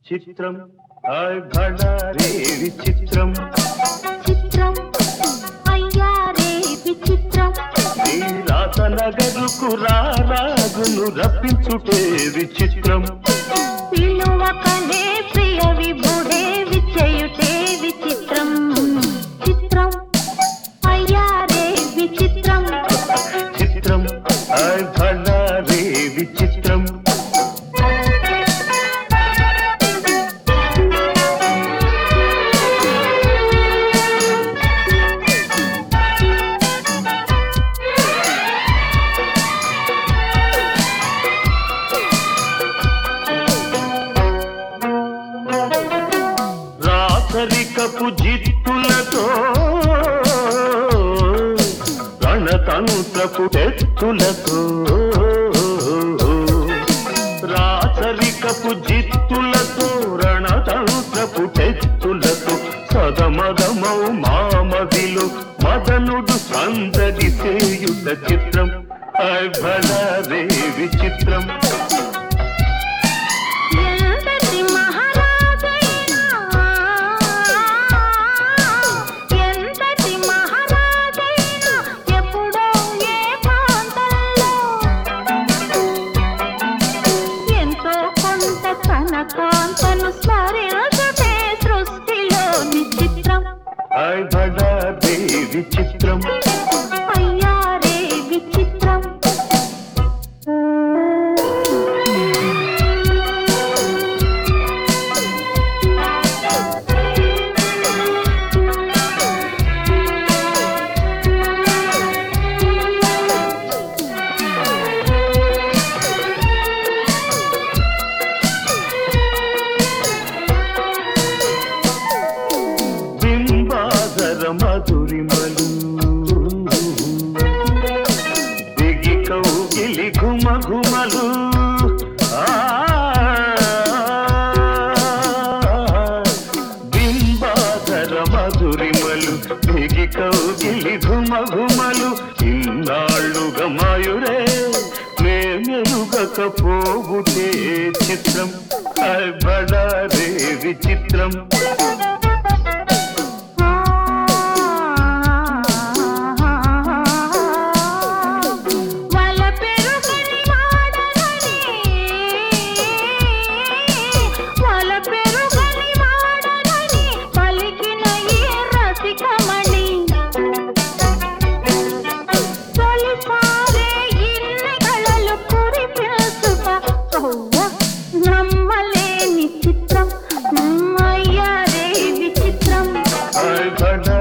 చిత్రం ఆయ్ భడారే విచిత్రం చిత్రం అయ్యారే విచిత్రం నీ రాత నగరుకు రారాగును రప్పించుటే విచిత్రం పిలువకనే ప్రియ విభుడే విచేయుటే విచిత్రం చిత్రం అయ్యారే విచిత్రం చిత్రం ఆయ్ భడారే విచిత్రం రాసరికపు జిత్తులతో రణతంత్రపు టెత్తులతో రాసరికపు జిత్తులతో రణతంత్రపు టెత్తులతో సదమదమౌ మామదిలో మదనుడు సందడి చేయుట చిత్రం ఆయ్ భడారే విచిత్రం ఎంతటి మహారాజైనా ఎంతటి మహారాజైనా ఎప్పుడో ఏ ప్రాంతంలో ఎంతో కొంత తన కాంతను స్మరించటే సృష్టిలోని చిత్రం ఆయ్ భడారే విచిత్రం అయ్యారే విచిత్రం బింబాధర మధురిమలు దిగి కౌగిలి ఘుమ ఘుమలు బింబాధర మధురిమలు దిగి కౌగిలి ఘుమ ఘుమలు ఇన్నాళ్ళుగా మాయురే మేమెరుగకపోవుటే చిత్రం ఆయ్ భడారే విచిత్రం వల పెరుగని వాడనని వల పెరుగని వాడనని పలికిన ఈ రసికమణి తొలిసారే ఇన్ని కళలు కురిపిల్చుట నమ్మలేని చిత్రం అయ్యారే విచిత్రం ఆయ్ భడారే